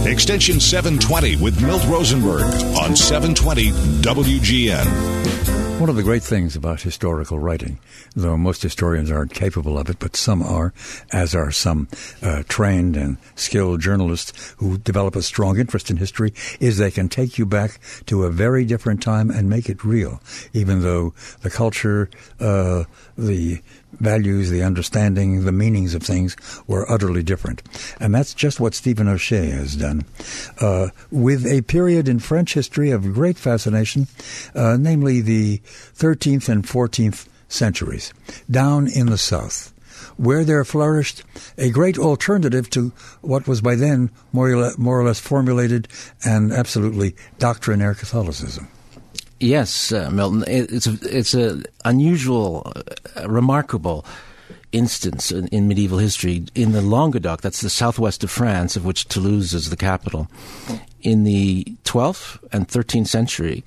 Extension 720 with Milt Rosenberg on 720 WGN. One of the great things about historical writing, though most historians aren't capable of it, but some are, as are some trained and skilled journalists who develop a strong interest in history, is they can take you back to a very different time and make it real, even though the culture, the values, the understanding, the meanings of things were utterly different. And that's just what Stephen O'Shea has done. With a period in French history of great fascination, namely the 13th and 14th centuries, down in the South, where there flourished a great alternative to what was by then more or less formulated and absolutely doctrinaire Catholicism. Yes, Milton. It's an unusual, remarkable instance in medieval history. In the Languedoc, that's the southwest of France, of which Toulouse is the capital. In the 12th and 13th century,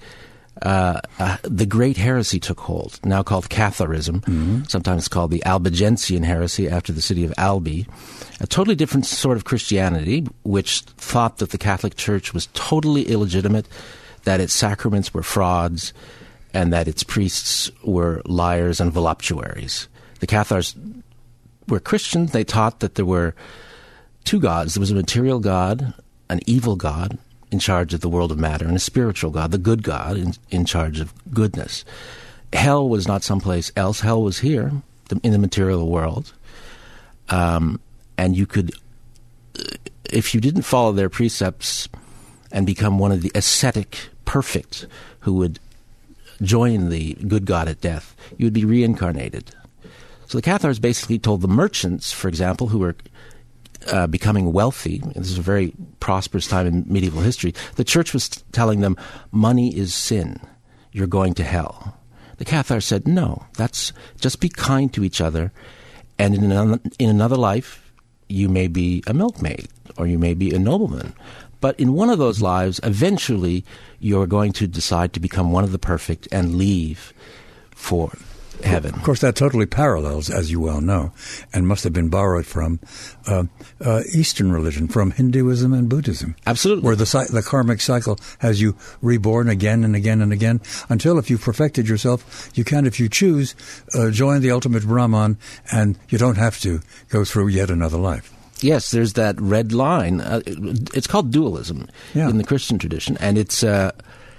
the great heresy took hold, now called Catharism, sometimes called the Albigensian heresy after the city of Albi. A totally different sort of Christianity, which thought that the Catholic Church was totally illegitimate, that its sacraments were frauds, and that its priests were liars and voluptuaries. The Cathars were Christians. They taught that there were two gods. There was a material God, an evil God, in charge of the world of matter, and a spiritual God, the good God, in charge of goodness. Hell was not someplace else. Hell was here, in the material world. And you could, if you didn't follow their precepts and become one of the ascetic perfect who would join the good God at death, you would be reincarnated. So the Cathars basically told the merchants, for example, who were becoming wealthy, this is a very prosperous time in medieval history, the church was telling them, money is sin, you're going to hell. The Cathars said, no, that's just be kind to each other, and in another life, you may be a milkmaid, or you may be a nobleman. But in one of those lives, eventually, you're going to decide to become one of the perfect and leave for heaven. Of course, that totally parallels, as you well know, and must have been borrowed from Eastern religion, from Hinduism and Buddhism. Absolutely. Where the karmic cycle has you reborn again and again and again, until if you've perfected yourself, you can, if you choose, join the ultimate Brahman, and you don't have to go through yet another life. Yes, there's that red line. It's called dualism in the Christian tradition, and it's a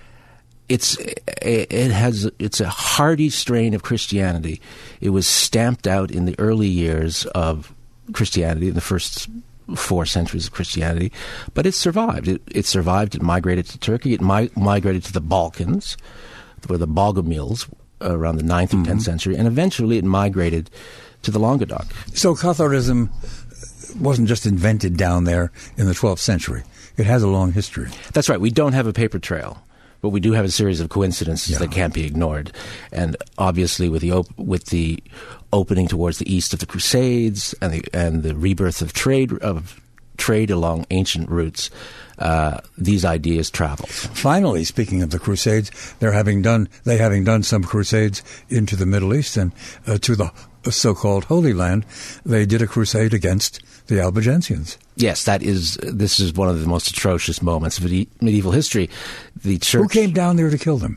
hardy strain of Christianity. It was stamped out in the early years of Christianity, in the first 4 centuries of Christianity, but it survived. It survived. It migrated to Turkey. It migrated to the Balkans, where the Bogomils around the 9th and 10th century, and eventually it migrated to the Languedoc. So Catharism wasn't just invented down there in the 12th century. It has a long history. That's right. We don't have a paper trail, but we do have a series of coincidences that can't be ignored. And obviously with the opening towards the east of the Crusades and the rebirth of trade along ancient routes, these ideas traveled. Finally, speaking of the Crusades, they having done some Crusades into the Middle East and to the so-called Holy Land, they did a crusade against the Albigensians. Yes, this is one of the most atrocious moments of medieval history. The church. Who came down there to kill them?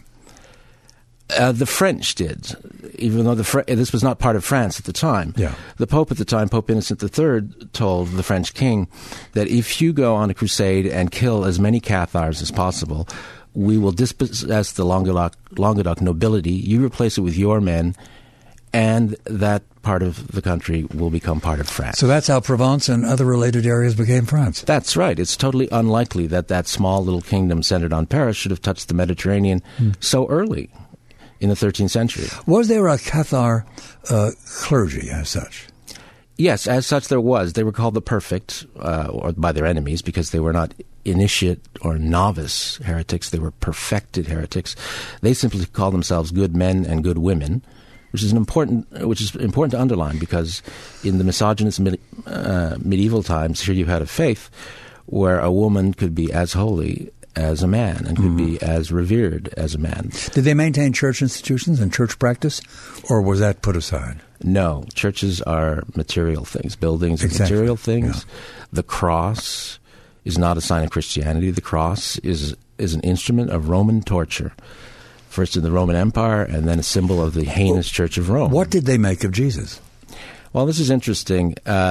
The French did, even though this was not part of France at the time. Yeah. The Pope at the time, Pope Innocent III, told the French king that if you go on a crusade and kill as many Cathars as possible, we will dispossess the Languedoc nobility, you replace it with your men, and that part of the country will become part of France. So that's how Provence and other related areas became France. That's right. It's totally unlikely that small little kingdom centered on Paris should have touched the Mediterranean so early in the 13th century. Was there a Cathar clergy as such? Yes, as such there was. They were called the perfect, or by their enemies, because they were not initiate or novice heretics. They were perfected heretics. They simply called themselves good men and good women, which is important to underline, because in the misogynist medieval times, here you had a faith where a woman could be as holy as a man and could be as revered as a man. Did they maintain church institutions and church practice, or was that put aside? No. Churches are material things. Buildings are material things. Yeah. The cross is not a sign of Christianity. The cross is an instrument of Roman torture, first in the Roman Empire and then a symbol of the heinous Church of Rome. What did they make of Jesus? Well, this is interesting.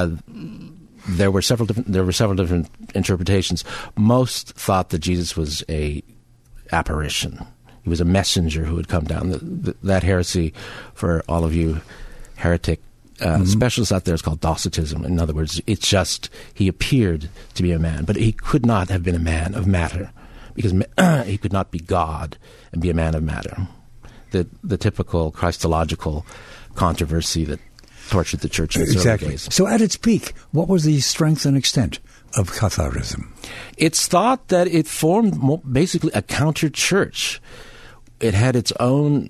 There were several different interpretations. Most thought that Jesus was a apparition. He was a messenger who had come down. That heresy, for all of you heretic specialists out there, is called Docetism. In other words, it's just he appeared to be a man, but he could not have been a man of matter, because he could not be God and be a man of matter. The typical Christological controversy that tortured the church in its early days. So at its peak, what was the strength and extent of Catharism? It's thought that it formed basically a counter-church. It had its own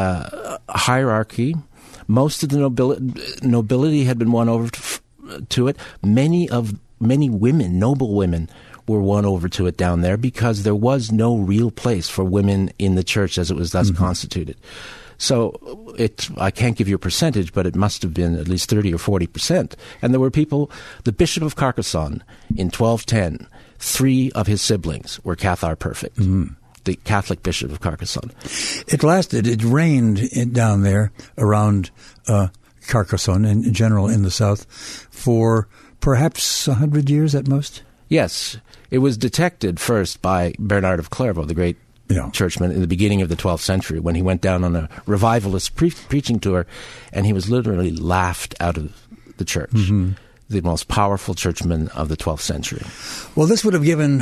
hierarchy. Most of the nobility had been won over to it. Many women, noble women, were won over to it down there because there was no real place for women in the church as it was thus constituted. So I can't give you a percentage, but it must have been at least 30 or 40%. And there were people, the Bishop of Carcassonne in 1210, 3 of his siblings were Cathar perfect. The Catholic Bishop of Carcassonne. It reigned down there around Carcassonne in general in the south for perhaps 100 years at most? Yes. It was detected first by Bernard of Clairvaux, the great churchman, in the beginning of the 12th century, when he went down on a revivalist preaching tour, and he was literally laughed out of the church. The most powerful churchman of the 12th century. Well, this would have given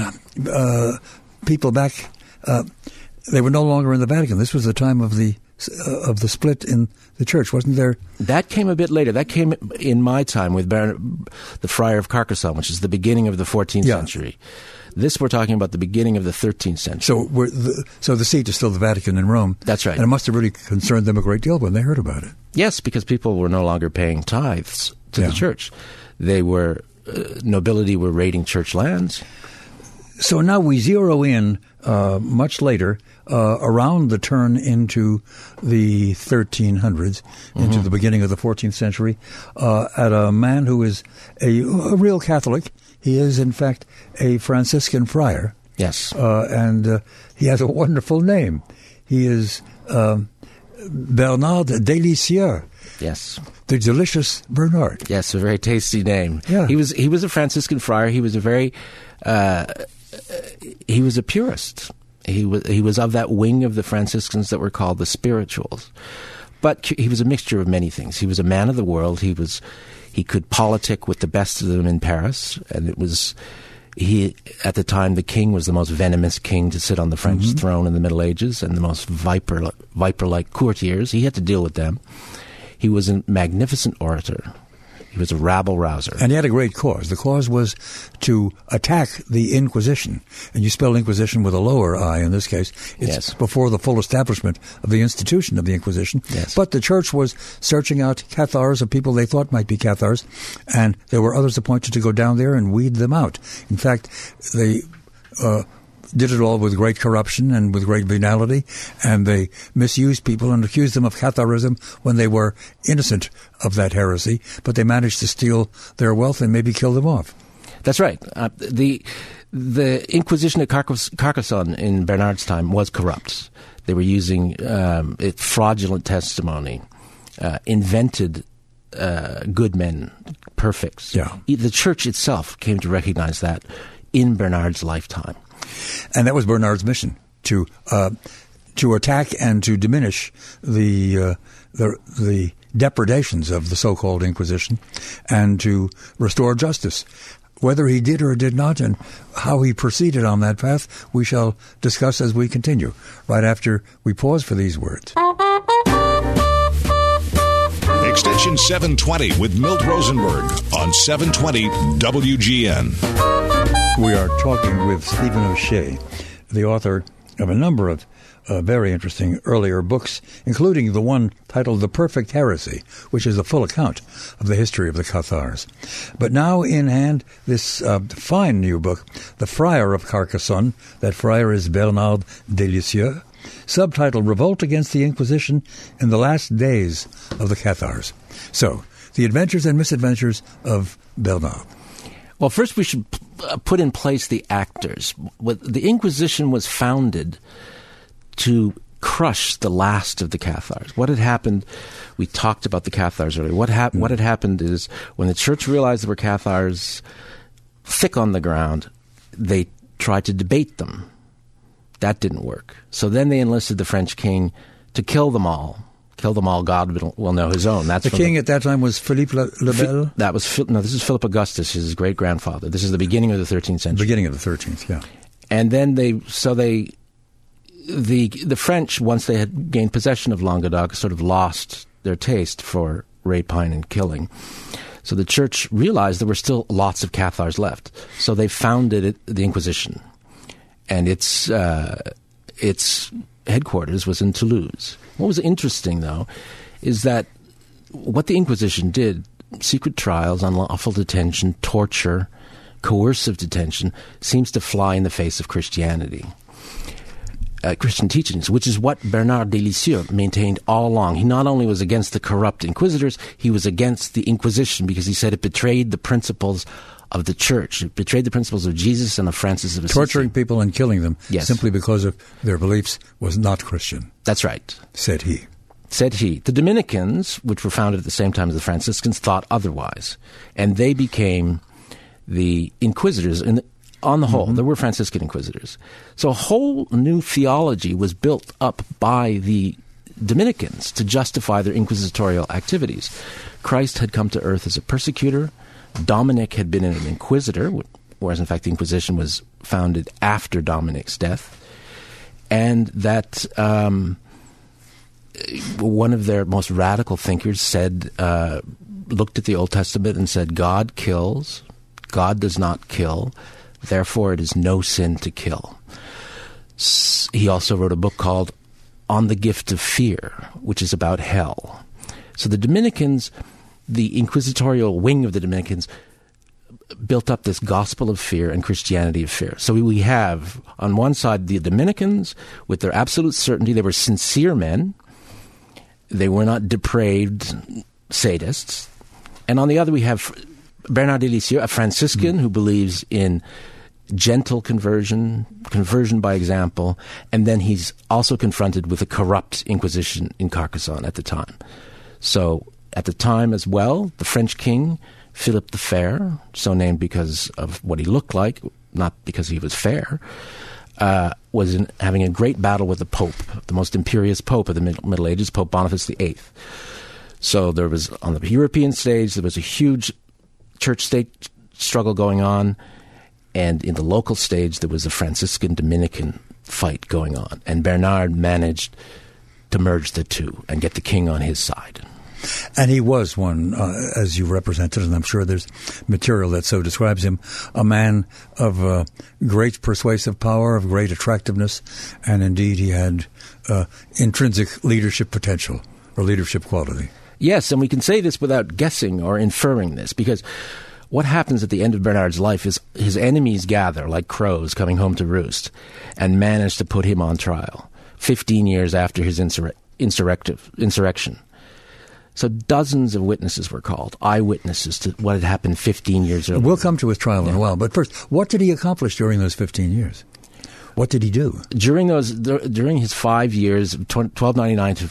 people back... they were no longer in the Vatican. This was the time of the split in the church, wasn't there? That came a bit later. That came in my time with the Friar of Carcassonne, which is the beginning of the 14th century. This, we're talking about the beginning of the 13th century. So the seat is still the Vatican in Rome. That's right. And it must have really concerned them a great deal when they heard about it. Yes, because people were no longer paying tithes to the church. They were, nobility were raiding church lands. So now we zero in much later, around the turn into the 1300s, into the beginning of the 14th century, at a man who is a real Catholic. He is, in fact, a Franciscan friar. Yes. And he has a wonderful name. He is Bernard Delicieux. Yes. The delicious Bernard. Yes, a very tasty name. Yeah. He was a Franciscan friar. He was a very... he was a purist. He was of that wing of the Franciscans that were called the spirituals. But he was a mixture of many things. He was a man of the world. He could politic with the best of them in Paris, and at the time, the king was the most venomous king to sit on the French throne in the Middle Ages, and the most viper-like courtiers. He had to deal with them. He was a magnificent orator. He was a rabble-rouser. And he had a great cause. The cause was to attack the Inquisition. And you spell Inquisition with a lower I in this case. It's before the full establishment of the institution of the Inquisition. Yes. But the church was searching out Cathars of people they thought might be Cathars. And there were others appointed to go down there and weed them out. In fact, they... did it all with great corruption and with great venality, and they misused people and accused them of Catharism when they were innocent of that heresy, but they managed to steal their wealth and maybe kill them off. That's right. The Inquisition at Carcassonne in Bernard's time was corrupt. They were using fraudulent testimony, invented good men, perfects. Yeah. The church itself came to recognize that in Bernard's lifetime. And that was Bernard's mission, to attack and to diminish the depredations of the so-called Inquisition and to restore justice. Whether he did or did not and how he proceeded on that path, we shall discuss as we continue, right after we pause for these words. Extension 720 with Milt Rosenberg on 720 WGN. We are talking with Stephen O'Shea, the author of a number of very interesting earlier books, including the one titled The Perfect Heresy, which is a full account of the history of the Cathars. But now in hand, this fine new book, The Friar of Carcassonne. That friar is Bernard Delicieux, subtitled Revolt Against the Inquisition in the Last Days of the Cathars. So, the adventures and misadventures of Bernard. Well, first we should put in place the actors. The Inquisition was founded to crush the last of the Cathars. What had happened, we talked about the Cathars earlier. What had happened is when the church realized there were Cathars thick on the ground, they tried to debate them. That didn't work. So then they enlisted the French king to kill them all. Kill them all, God will know his own. That's the king at that time was Philippe le Bel? This is Philip Augustus, his great-grandfather. This is the beginning of the 13th century. Beginning of the 13th, yeah. And then the French, once they had gained possession of Languedoc, sort of lost their taste for rapine and killing. So the church realized there were still lots of Cathars left. So they founded the Inquisition. And its headquarters was in Toulouse. What was interesting, though, is that what the Inquisition did, secret trials, unlawful detention, torture, coercive detention, seems to fly in the face of Christianity. Christian teachings, which is what Bernard de Lisieux maintained all along. He not only was against the corrupt inquisitors, he was against the Inquisition because he said it betrayed the principles of the church. It betrayed the principles of Jesus and of Francis of Assisi. Torturing people and killing them simply because of their beliefs was not Christian. That's right. Said he. The Dominicans, which were founded at the same time as the Franciscans, thought otherwise. And they became the inquisitors. On the whole, there were Franciscan inquisitors. So a whole new theology was built up by the Dominicans to justify their inquisitorial activities. Christ had come to earth as a persecutor. Dominic had been an inquisitor, whereas in fact the Inquisition was founded after Dominic's death. And that one of their most radical thinkers said, looked at the Old Testament and said, God kills, God does not kill, therefore it is no sin to kill. He also wrote a book called On the Gift of Fear, which is about hell. So the Dominicans, the inquisitorial wing of the Dominicans, built up this gospel of fear and Christianity of fear. So we have, on one side, the Dominicans, with their absolute certainty, they were sincere men. They were not depraved sadists. And on the other, we have Bernard de Lisieux, a Franciscan who believes in gentle conversion by example, and then he's also confronted with a corrupt Inquisition in Carcassonne at the time. So at the time as well, the French king, Philip the Fair, so named because of what he looked like, not because he was fair, was having a great battle with the Pope, the most imperious Pope of the Middle Ages, Pope Boniface VIII. So there was, on the European stage, there was a huge church-state struggle going on, and in the local stage, there was a Franciscan-Dominican fight going on. And Bernard managed to merge the two and get the king on his side. And he was one, as you represented, and I'm sure there's material that so describes him, a man of great persuasive power, of great attractiveness, and indeed he had intrinsic leadership potential or leadership quality. Yes, and we can say this without guessing or inferring this, because what happens at the end of Bernard's life is his enemies gather like crows coming home to roost and manage to put him on trial 15 years after his insurrection. So dozens of witnesses were called, eyewitnesses to what had happened 15 years earlier. We'll come to his trial in a while, but first, what did he accomplish during those 15 years? What did he do? During his 5 years, 1299 to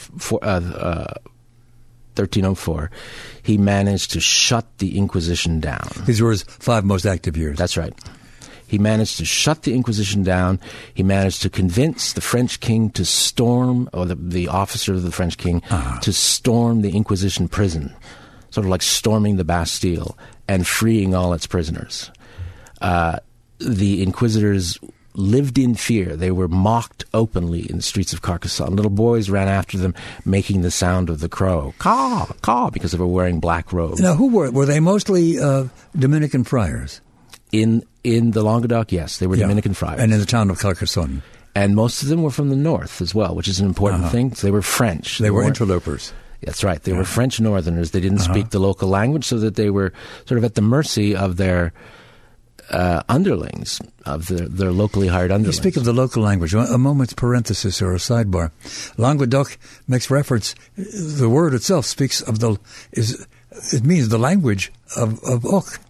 1304, he managed to shut the Inquisition down. These were his 5 most active years. That's right. He managed to shut the Inquisition down. He managed to convince the French king to storm, or the officer of the French king, to storm the Inquisition prison, sort of like storming the Bastille and freeing all its prisoners. The inquisitors lived in fear. They were mocked openly in the streets of Carcassonne. Little boys ran after them, making the sound of the crow, caw, caw, because they were wearing black robes. Now, who were they? Mostly Dominican friars? In the Languedoc, yes, they were Dominican friars. And in the town of Carcassonne. And most of them were from the north as well, which is an important thing. So they were French. They were interlopers. That's right. They were French northerners. They didn't speak the local language, so that they were sort of at the mercy of their underlings, of their locally hired underlings. You speak of the local language. A moment's parenthesis or a sidebar. Languedoc makes reference, the word itself speaks of it means the language of Oc.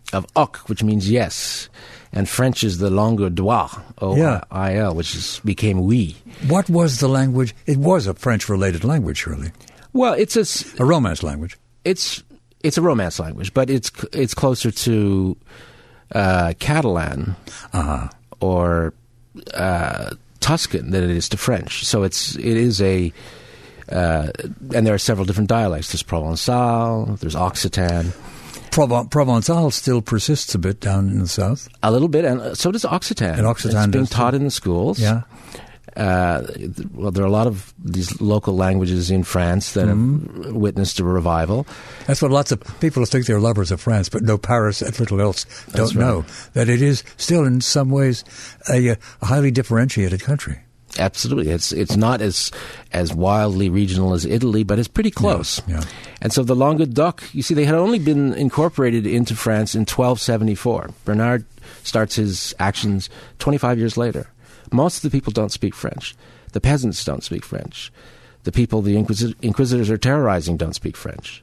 of ok, which means yes. And French is the langue d'oil, O-I-L, which became oui. What was the language? It was a French-related language, surely. Well, it's a Romance language. It's a Romance language, but it's closer to Catalan or Tuscan than it is to French. So it is a and there are several different dialects. There's Provençal, there's Occitan. Provençal still persists a bit down in the south. A little bit, and so does Occitan. And Occitan it's being taught in the schools. Yeah. Well, there are a lot of these local languages in France that have witnessed a revival. That's what lots of people think they're lovers of France, but know Paris and little else don't know that it is still in some ways a highly differentiated country. Absolutely. It's not as wildly regional as Italy, but it's pretty close. Yeah. And so the Languedoc, you see, they had only been incorporated into France in 1274. Bernard starts his actions 25 years later. Most of the people don't speak French. The peasants don't speak French. The people the inquisitors are terrorizing don't speak French.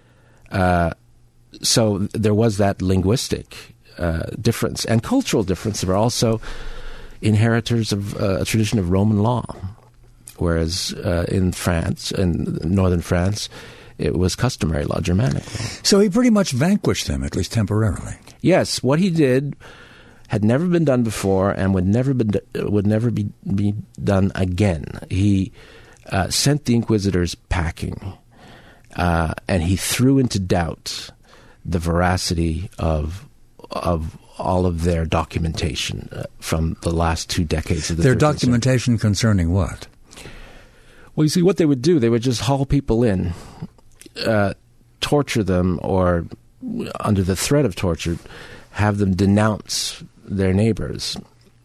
So there was that linguistic difference and cultural difference. There were also inheritors of a tradition of Roman law, whereas in France, in northern France, it was customary law, Germanic law. So he pretty much vanquished them, at least temporarily. Yes, what he did had never been done before and would never be done again. He sent the inquisitors packing, and he threw into doubt the veracity of all of their documentation from the last 2 decades of the 13th century. Documentation concerning what? Well, you see, what they would do, they would just haul people in, torture them, or under the threat of torture, have them denounce their neighbors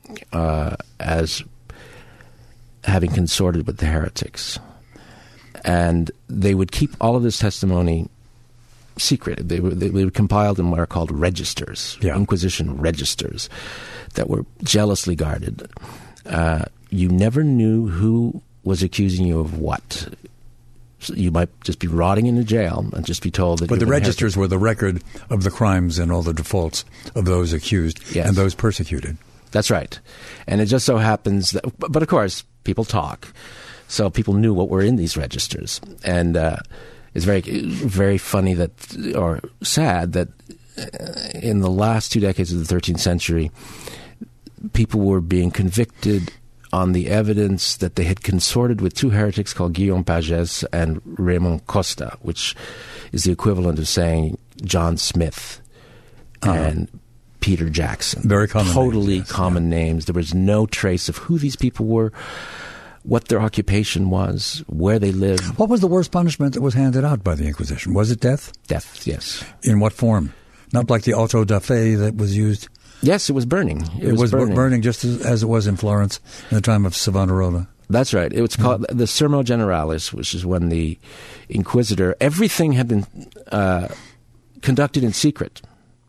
as having consorted with the heretics. And they would keep all of this testimony secret. They would compile them what are called registers, Inquisition registers, that were jealously guarded. You never knew who was accusing you of what. So you might just be rotting in a jail and just be told that. But the registers were the record of the crimes and all the defaults of those accused and those persecuted. That's right. And it just so happens that, but of course, people talk. So people knew what were in these registers. And it's very, very funny that, or sad that in the last 2 decades of the 13th century, people were being convicted on the evidence that they had consorted with 2 heretics called Guillaume Pagès and Raymond Costa, which is the equivalent of saying John Smith and Peter Jackson. Very common Totally names, common names. There was no trace of who these people were, what their occupation was, where they lived. What was the worst punishment that was handed out by the Inquisition? Was it death? Death, yes. In what form? Not like the auto da fe that was used? Yes, it was burning. It was burning just as it was in Florence in the time of Savonarola. That's right. It was called the Sermo Generalis, which is when the Inquisitor, everything had been conducted in secret.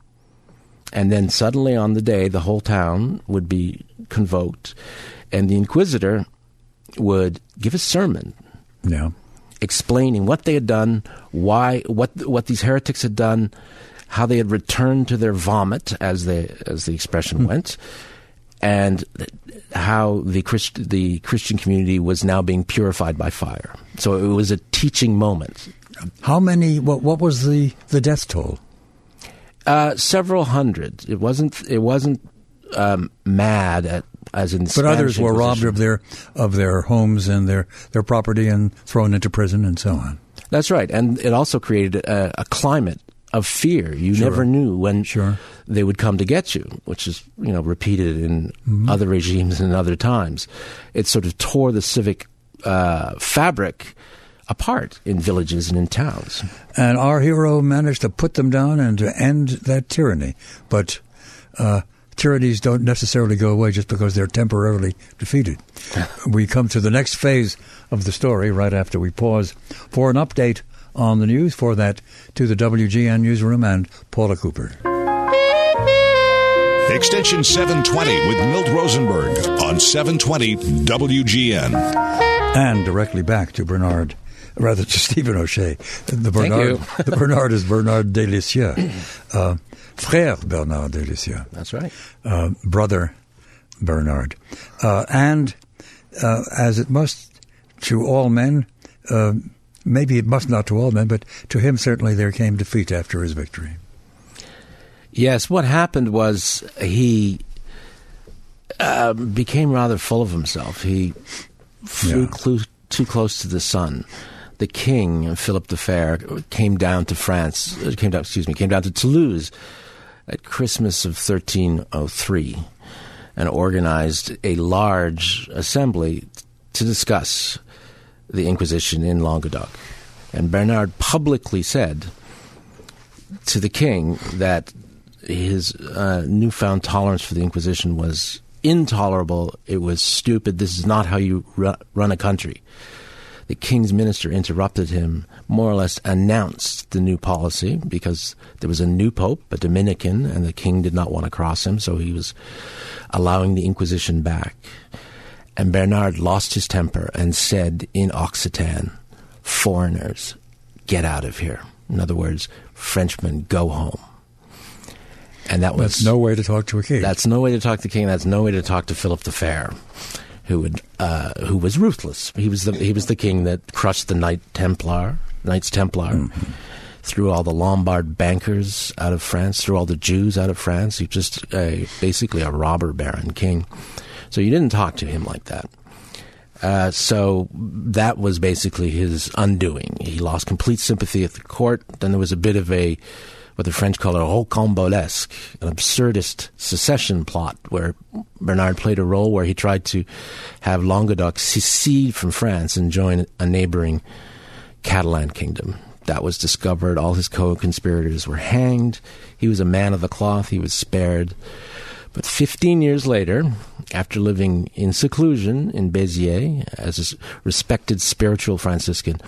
And then suddenly on the day, the whole town would be convoked, and the Inquisitor would give a sermon explaining what they had done, why, what these heretics had done, how they had returned to their vomit, as the expression went, and how the Christian community was now being purified by fire. So it was a teaching moment. How many? What was the death toll? Several hundred. It wasn't mad as in. But others were robbed of their homes and their property and thrown into prison and so on. That's right, and it also created a climate of fear. You never knew when they would come to get you, which is repeated in other regimes and other times. It sort of tore the civic fabric apart in villages and in towns. And our hero managed to put them down and to end that tyranny. But tyrannies don't necessarily go away just because they're temporarily defeated. We come to the next phase of the story right after we pause for an update on the news. For that, to the WGN newsroom and Paula Cooper. Extension 720 with Milt Rosenberg on 720 WGN. And directly back to Bernard rather to Stephen O'Shea. The Bernard is Bernard Delicieux. Frère Bernard Delicieux. That's right. Brother Bernard. And as it must to all men, maybe it must not to all men, but to him certainly there came defeat after his victory. Yes, what happened was he became rather full of himself. He flew too close to the sun. The king, Philip the Fair, came down to Toulouse at Christmas of 1303 and organized a large assembly to discuss the Inquisition in Languedoc. And Bernard publicly said to the king that his newfound tolerance for the Inquisition was intolerable. It was stupid. This is not how you run a country. The king's minister interrupted him, more or less announced the new policy because there was a new pope, a Dominican, and the king did not want to cross him, so he was allowing the Inquisition back. And Bernard lost his temper and said in Occitan, "Foreigners, get out of here." In other words, Frenchmen, go home. And that's no way to talk to a king. That's no way to talk to the king. That's no way to talk to Philip the Fair, who was ruthless. He was the king that crushed the Knights Templar, threw all the Lombard bankers out of France, threw all the Jews out of France. He was just basically a robber baron king. So you didn't talk to him like that. So that was basically his undoing. He lost complete sympathy at the court. Then there was a bit of what the French call a rocambolesque, an absurdist secession plot where Bernard played a role where he tried to have Languedoc secede from France and join a neighboring Catalan kingdom. That was discovered. All his co-conspirators were hanged. He was a man of the cloth. He was spared. But 15 years later, after living in seclusion in Béziers as a respected spiritual Franciscan,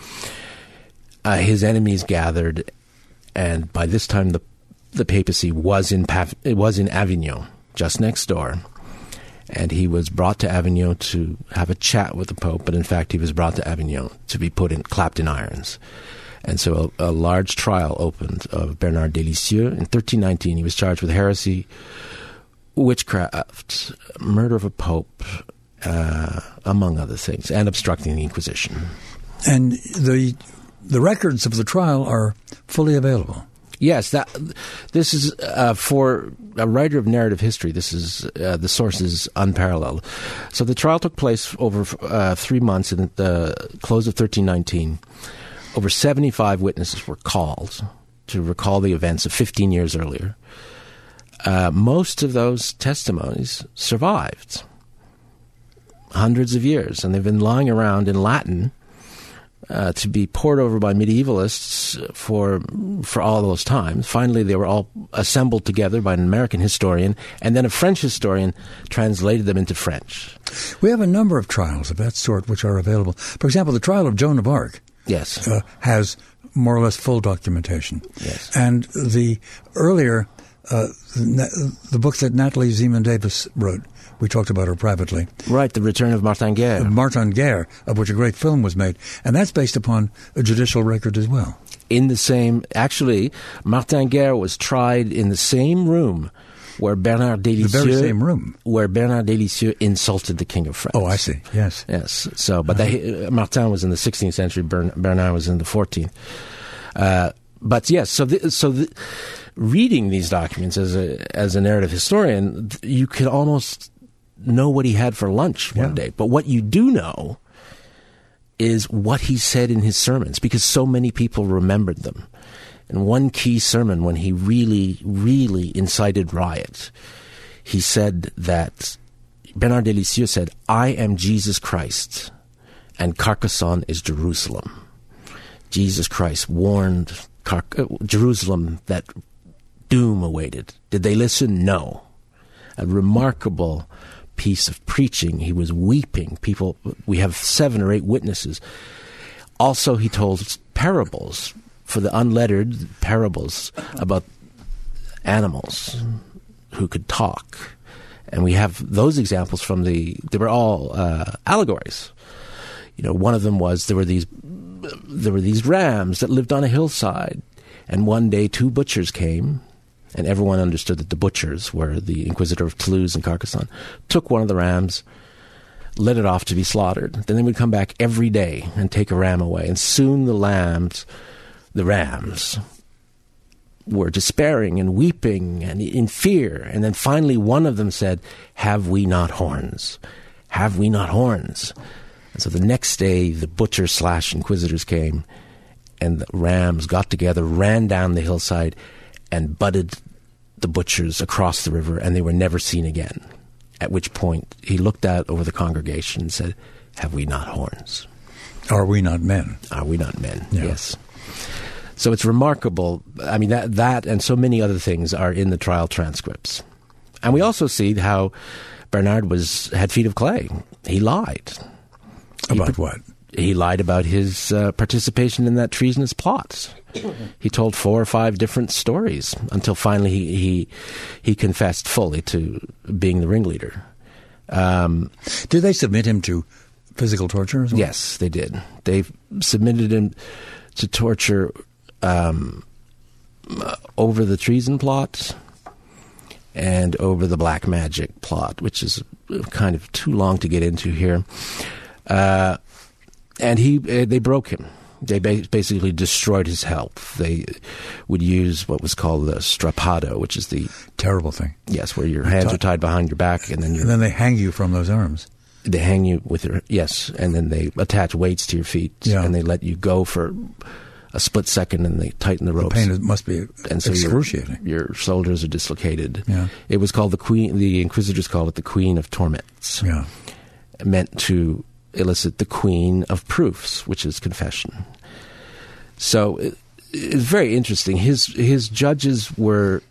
his enemies gathered. And by this time, the papacy was in Avignon, just next door. And he was brought to Avignon to have a chat with the Pope, but in fact he was brought to Avignon to be clapped in irons. And so a large trial opened of Bernard Delicieux. In 1319, he was charged with heresy, witchcraft, murder of a pope, among other things, and obstructing the Inquisition. And the records of the trial are fully available. Yes, this is for a writer of narrative history. This is the source is unparalleled. So the trial took place over 3 months in the close of 1319. Over 75 witnesses were called to recall the events of 15 years earlier. Most of those testimonies survived hundreds of years, and they've been lying around in Latin to be pored over by medievalists for all those times. Finally, they were all assembled together by an American historian, and then a French historian translated them into French. We have a number of trials of that sort which are available. For example, the trial of Joan of Arc has more or less full documentation. Yes. And the earlier, the book that Natalie Zeman Davis wrote, we talked about her privately. Right, The Return of Martin Guerre. Martin Guerre, of which a great film was made. And that's based upon a judicial record as well. Actually, Martin Guerre was tried in the same room where Bernard Delicieux... The very same room. Where Bernard Delicieux insulted the King of France. Oh, I see. Yes. Yes. So, but Martin was in the 16th century, Bernard was in the 14th. But yes, reading these documents as a narrative historian, you could almost know what he had for lunch one day. But what you do know is what he said in his sermons, because so many people remembered them. And one key sermon, when he really, really incited riot, he said that Bernard Delicieux said, "I am Jesus Christ, and Carcassonne is Jerusalem." Jesus Christ warned Jerusalem that doom awaited. Did they listen? No. A remarkable piece of preaching. He was weeping. We have 7 or 8 witnesses. Also, he told parables, for the unlettered, parables about animals who could talk. And we have those examples from they were all allegories. One of them was there were these there were these rams that lived on a hillside. And one day 2 butchers came, and everyone understood that the butchers were the Inquisitor of Toulouse and Carcassonne, took one of the rams, let it off to be slaughtered. Then they would come back every day and take a ram away. And soon the rams, were despairing and weeping and in fear. And then finally one of them said, "Have we not horns? Have we not horns?" And so the next day the butcher/inquisitors came, and the rams got together, ran down the hillside, and butted the butchers across the river, and they were never seen again. At which point he looked out over the congregation and said, "Have we not horns? Are we not men?" Are we not men?" Yeah. Yes. So it's remarkable. I mean, that and so many other things are in the trial transcripts. And we also see how Bernard had feet of clay. He lied. About what? He lied about his participation in that treasonous plot. He told 4 or 5 different stories until finally he confessed fully to being the ringleader. Did they submit him to physical torture as well? Yes, they did. They submitted him to torture over the treason plot and over the black magic plot, which is kind of too long to get into here. And they broke him. They basically destroyed his health. They would use what was called the strappado, which is the terrible thing. Yes, where your hands are tied behind your back, and then they hang you from those arms. They hang you with and then they attach weights to your feet, and they let you go for a split second, and they tighten the ropes. The pain must be excruciating. Your shoulders are dislocated. Yeah. It was called the Inquisitors called it the Queen of Torments. Yeah. Meant to elicit the Queen of Proofs, which is confession. So it's very interesting. His judges were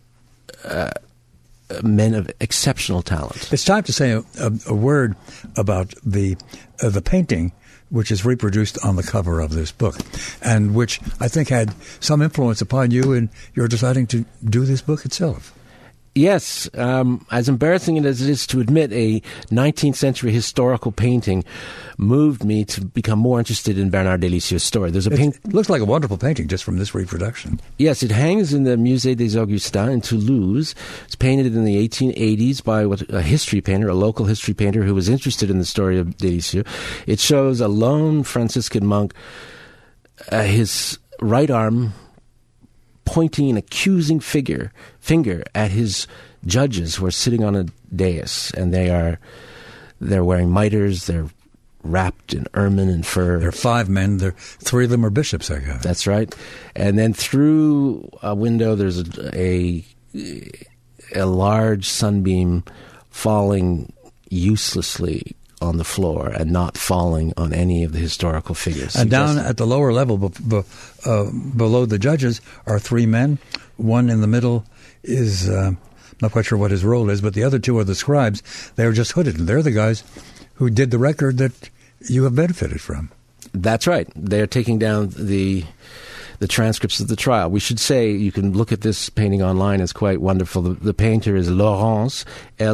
men of exceptional talent. It's time to say a word about the painting, which is reproduced on the cover of this book, and which I think had some influence upon you in your deciding to do this book itself. Yes, as embarrassing as it is to admit, a 19th century historical painting moved me to become more interested in Bernard Delicieux's story. It looks like a wonderful painting just from this reproduction. Yes, it hangs in the Musée des Augustins in Toulouse. It's painted in the 1880s by a history painter, a local history painter who was interested in the story of Delicieux. It shows a lone Franciscan monk, his right arm pointing an accusing finger at his judges who are sitting on a dais, and they're wearing mitres, they're wrapped in ermine and fur. There are 5 men, 3 of them are bishops, I guess. That's right. And then through a window there's a large sunbeam falling uselessly on the floor and not falling on any of the historical figures. And down at the lower level, below the judges, are 3 men. One in the middle is, not quite sure what his role is, but the other 2 are the scribes. They are just hooded, and they're the guys who did the record that you have benefited from. That's right. They're taking down the transcripts of the trial. We should say, you can look at this painting online. It's quite wonderful. The painter is Laurens,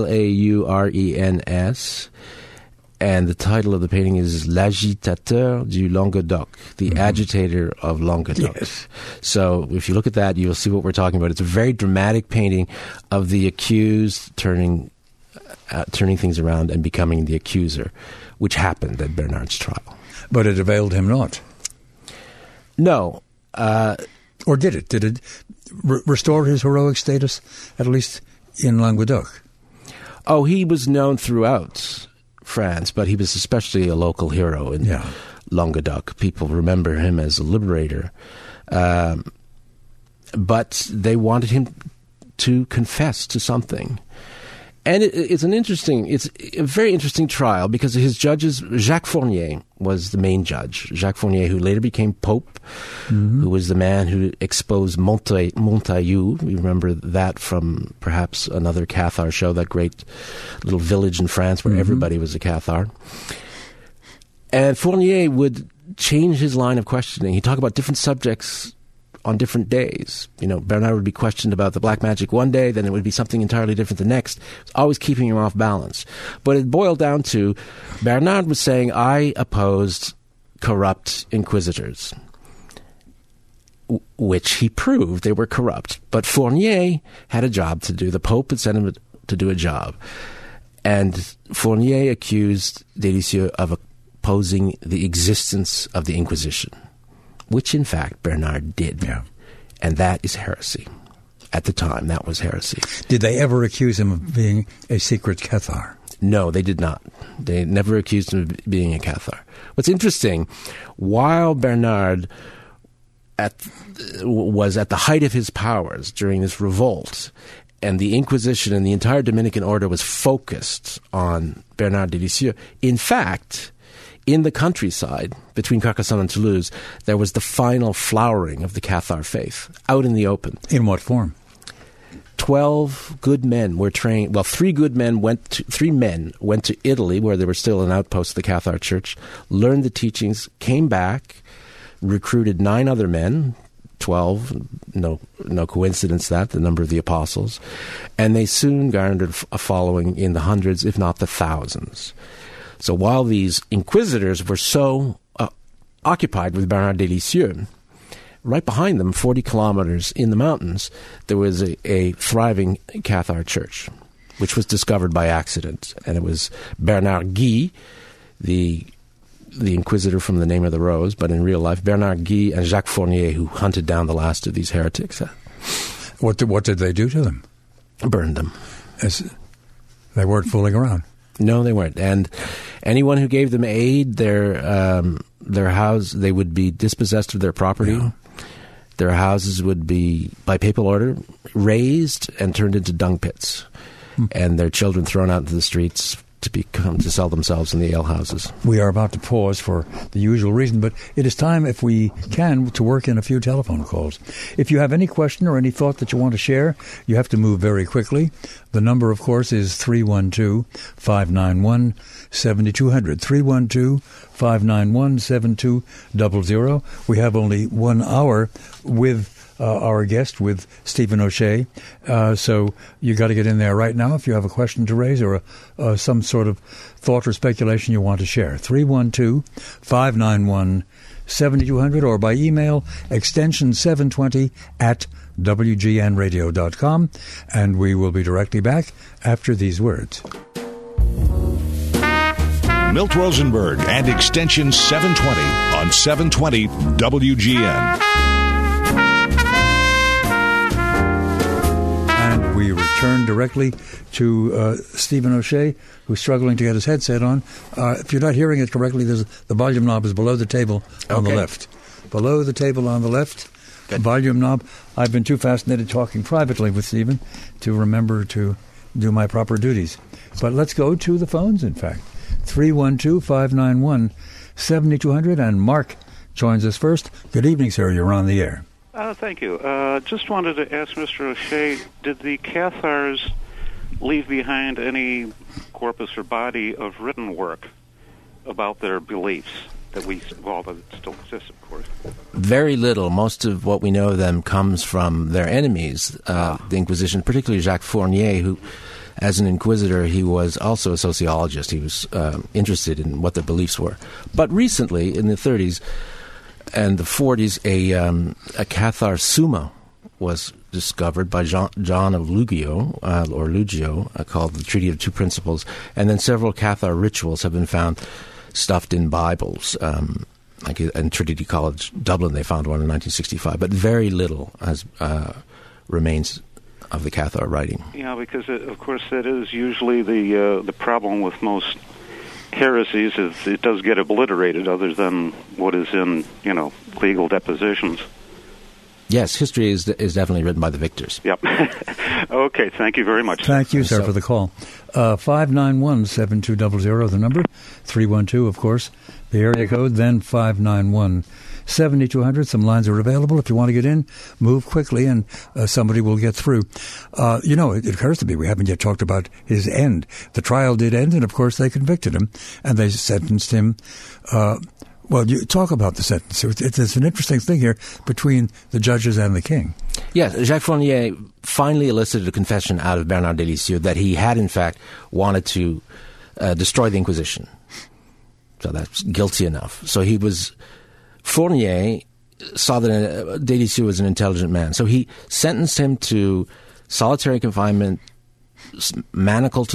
Laurens. And the title of the painting is L'agitateur du Languedoc, the agitator of Languedoc. Yes. So if you look at that, you'll see what we're talking about. It's a very dramatic painting of the accused turning things around and becoming the accuser, which happened at Bernard's trial. But it availed him not. No. Or did it? Did it restore his heroic status, at least in Languedoc? Oh, he was known throughout France, but he was especially a local hero in Languedoc. People remember him as a liberator. But they wanted him to confess to something. And it's a very interesting trial because his judges, Jacques Fournier was the main judge. Jacques Fournier, who later became Pope, who was the man who exposed Montaillou. You remember that from perhaps another Cathar show, that great little village in France where everybody was a Cathar. And Fournier would change his line of questioning. He'd talk about different subjects on different days. Bernard would be questioned about the black magic one day, then it would be something entirely different the next. Always keeping him off balance. But it boiled down to Bernard was saying, I opposed corrupt inquisitors, which he proved they were corrupt. But Fournier had a job to do. The Pope had sent him to do a job. And Fournier accused Delicieux of opposing the existence of the Inquisition, which in fact Bernard did. Yeah. And that is heresy. At the time, that was heresy. Did they ever accuse him of being a secret Cathar? No, they did not. They never accused him of being a Cathar. What's interesting, while Bernard was at the height of his powers during this revolt, and the Inquisition and the entire Dominican order was focused on Bernard Delicieux, in fact, in the countryside between Carcassonne and Toulouse, there was the final flowering of the Cathar faith out in the open. In what form? 12 good men were trained. Well, three men went to Italy, where there was still an outpost of the Cathar Church, learned the teachings, came back, recruited 9 other men, 12, no coincidence that, the number of the apostles, and they soon garnered a following in the hundreds, if not the thousands. So while these inquisitors were so occupied with Bernard Delicieux, right behind them, 40 kilometers in the mountains, there was a thriving Cathar church, which was discovered by accident. And it was Bernard Guy, the inquisitor from The Name of the Rose, but in real life, Bernard Guy and Jacques Fournier, who hunted down the last of these heretics. What did they do to them? Burned them. They weren't fooling around. No, they weren't. And anyone who gave them aid, their house, they would be dispossessed of their property. Yeah. Their houses would be, by papal order, razed and turned into dung pits, and their children thrown out into the streets to sell themselves in the alehouses. We are about to pause for the usual reason, but it is time, if we can, to work in a few telephone calls. If you have any question or any thought that you want to share, you have to move very quickly. The number, of course, is 312-591-7200. 312-591-7200. We have only 1 hour with our guest, with Stephen O'Shea. So you got to get in there right now if you have a question to raise or some sort of thought or speculation you want to share. 312-591-7200 or by email extension 720 at wgnradio.com. And we will be directly back after these words. Milt Rosenberg and Extension 720 on 720 WGN. And we return directly to Stephen O'Shea, who's struggling to get his headset on. If you're not hearing it correctly, the volume knob is below the table on the left. Below the table on the left, volume knob. I've been too fascinated talking privately with Stephen to remember to do my proper duties. But let's go to the phones, in fact. 312-591-7200, and Mark joins us first. Good evening, sir. You're on the air. Thank you. Just wanted to ask Mr. O'Shea, did the Cathars leave behind any corpus or body of written work about their beliefs that still exists, of course? Very little. Most of what we know of them comes from their enemies, the Inquisition, particularly Jacques Fournier, who, as an inquisitor, he was also a sociologist. He was interested in what their beliefs were. But recently, in the 30s and the 40s, a Cathar Summa was discovered by John of Lugio, called the Treaty of Two Principles, and then several Cathar rituals have been found stuffed in Bibles. Like in Trinity College, Dublin, they found one in 1965, but very little remains of the Cathar writing. Yeah, because of course that is usually the problem with most heresies, is it does get obliterated, other than what is in legal depositions. Yes, history is definitely written by the victors. Yep. Okay, thank you very much. Thank you, sir, for the call. 591-7200, the number. 312, of course, the area code, then 591-7200. Some lines are available. If you want to get in, move quickly, and somebody will get through. It occurs to me we haven't yet talked about his end. The trial did end, and, of course, they convicted him, and they sentenced him. Well, you talk about the sentence. It's an interesting thing here between the judges and the king. Yes, Jacques Fournier finally elicited a confession out of Bernard Delicieux that he had, in fact, wanted to destroy the Inquisition. So that's guilty enough. So Fournier saw that Dédiceux was an intelligent man. So he sentenced him to solitary confinement, manacled to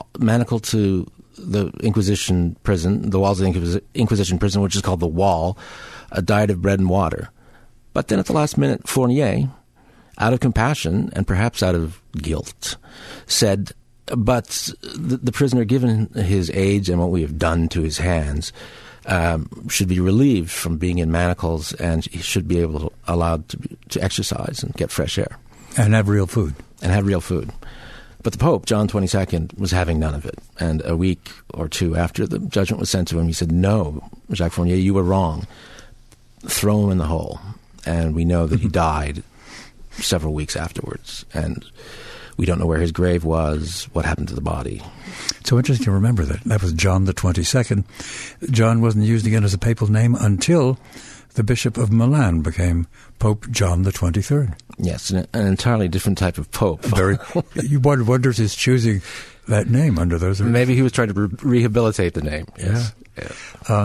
the Inquisition prison, the walls of the Inquisition prison, which is called the Wall, a diet of bread and water. But then at the last minute, Fournier, out of compassion and perhaps out of guilt, said, but the prisoner, given his age and what we have done to his hands, should be relieved from being in manacles, and he should be allowed to exercise and get fresh air. And have real food. But the Pope, John XXII, was having none of it. And a week or two after the judgment was sent to him, he said, "No, Jacques Fournier, you were wrong. Throw him in the hole." And we know that he died several weeks afterwards. And we don't know where his grave was, what happened to the body. It's so interesting to remember that. That was John the 22nd. John wasn't used again as a papal name until the Bishop of Milan became Pope John the 23rd. Yes, an entirely different type of pope. One wonders his choosing that name under those. Maybe he was trying to rehabilitate the name. Yes. Yeah.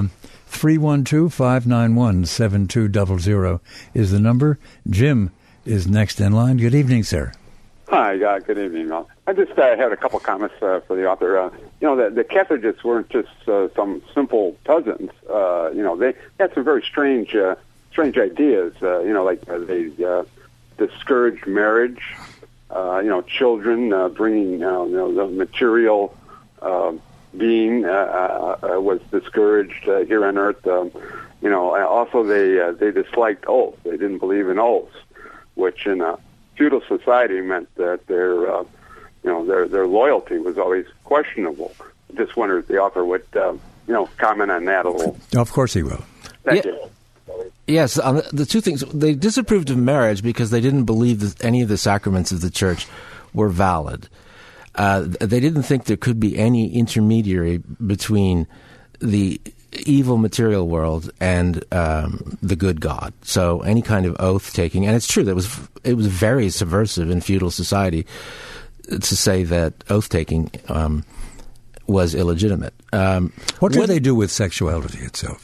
312-591-7200 is the number. Jim is next in line. Good evening, sir. Hi, good evening. I just had a couple comments for the author. The Catholics weren't just some simple peasants. They had some very strange ideas. They discouraged marriage. Children bringing the material being was discouraged here on earth. Also they disliked oaths. They didn't believe in oaths, which in a feudal society meant that their loyalty was always questionable. Just wondered if the author would comment on that a little. Of course he will. Thank you. Yes, the two things. They disapproved of marriage because they didn't believe that any of the sacraments of the Church were valid. They didn't think there could be any intermediary between the evil material world and the good God. So any kind of oath taking, and it's true that it was very subversive in feudal society to say that oath taking was illegitimate. What did they do with sexuality itself?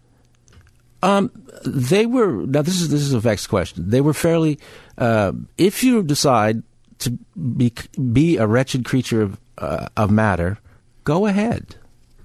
They were, now this is a vexed question. They were fairly, if you decide to be a wretched creature of matter, go ahead.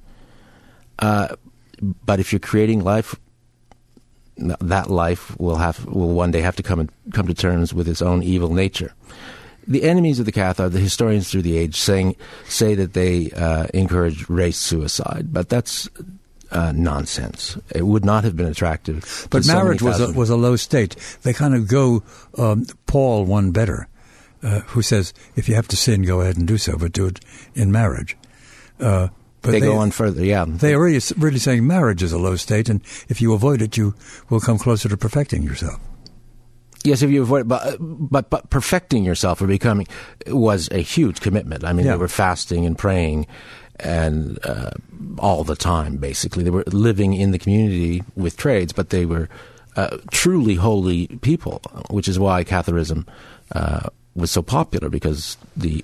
But if you're creating life, that life will one day have to come to terms with its own evil nature. The enemies of the Catholic, the historians through the age, say that they encourage race suicide, but that's nonsense. It would not have been attractive. But marriage was a low state. They kind of go Paul one better, who says if you have to sin, go ahead and do so, but do it in marriage. But they go on further, yeah. They are really saying marriage is a low state, and if you avoid it, you will come closer to perfecting yourself. Yes, if you avoid it, but perfecting yourself or becoming was a huge commitment. I mean, They were fasting and praying and all the time, basically. They were living in the community with trades, but they were truly holy people, which is why Catholicism was so popular, because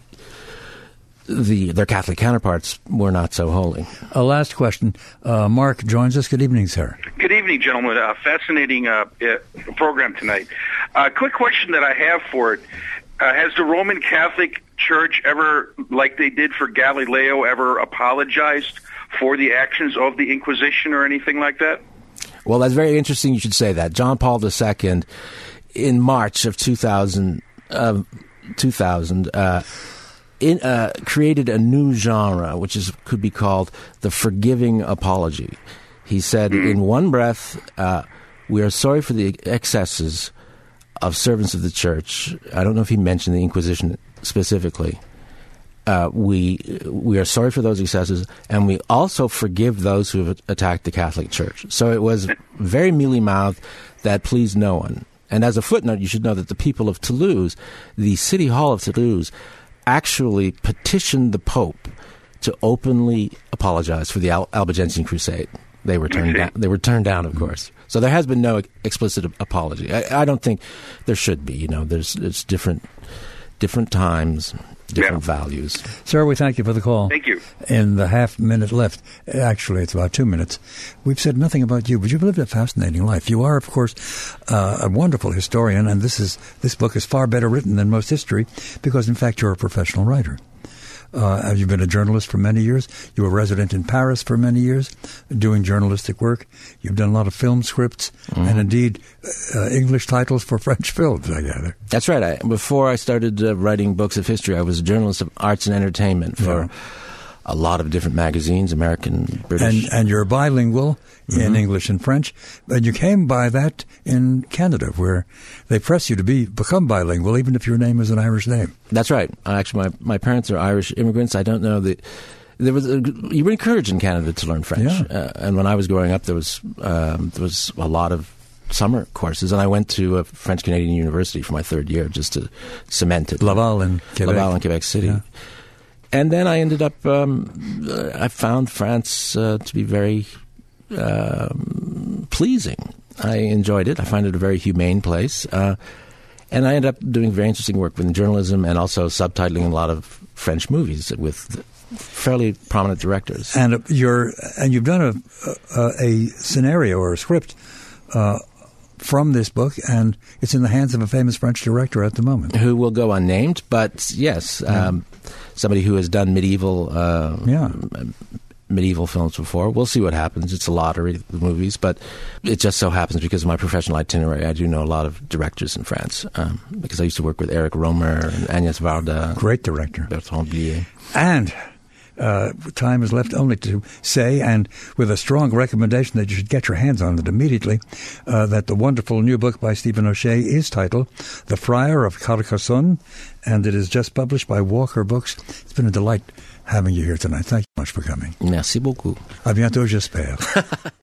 their Catholic counterparts were not so holy. A last question. Mark joins us. Good evening, sir. Good evening, gentlemen. Fascinating program tonight. Quick question that I have for it. Has the Roman Catholic Church ever, like they did for Galileo, ever apologized for the actions of the Inquisition or anything like that? Well, that's very interesting you should say that. John Paul II, in March of 2000 created a new genre, which could be called the forgiving apology. He said, in one breath, we are sorry for the excesses of servants of the Church. I don't know if he mentioned the Inquisition specifically. We are sorry for those excesses, and we also forgive those who have attacked the Catholic Church. So it was very mealy-mouthed, that pleased no one. And as a footnote, you should know that the people of Toulouse, the city hall of Toulouse, actually petitioned the Pope to openly apologize for the Albigensian Crusade. They were turned down. They were turned down, of course. So there has been no explicit apology. I don't think there should be. There's different times, different values. Sir, we thank you for the call. Thank you. In the half minute left, actually it's about 2 minutes, we've said nothing about you, but you've lived a fascinating life. You are, of course, a wonderful historian, and this book is far better written than most history because, in fact, you're a professional writer. You've been a journalist for many years. You were a resident in Paris for many years, doing journalistic work. You've done a lot of film scripts and, indeed, English titles for French films, I gather. That's right. Before I started writing books of history, I was a journalist of arts and entertainment for a lot of different magazines, American, British. And you're bilingual in English and French. And you came by that in Canada, where they press you to become bilingual, even if your name is an Irish name. That's right. Actually, my parents are Irish immigrants. I don't know you were encouraged in Canada to learn French. Yeah. And when I was growing up, there was a lot of summer courses, and I went to a French Canadian university for my third year just to cement it. Laval in Quebec City. Yeah. And then I ended up, I found France to be very pleasing. I enjoyed it. I find it a very humane place. And I ended up doing very interesting work within journalism and also subtitling a lot of French movies with fairly prominent directors. And you've done a scenario or a script from this book, and it's in the hands of a famous French director at the moment. Who will go unnamed, but yes, somebody who has done medieval films before. We'll see what happens. It's a lottery, the movies, but it just so happens because of my professional itinerary, I do know a lot of directors in France, because I used to work with Eric Romer and Agnès Varda. Great director. Bertrand Blier. And time is left only to say, and with a strong recommendation that you should get your hands on it immediately, that the wonderful new book by Stephen O'Shea is titled The Friar of Carcassonne, and it is just published by Walker Books. It's been a delight having you here tonight. Thank you much for coming. Merci beaucoup. À bientôt, j'espère.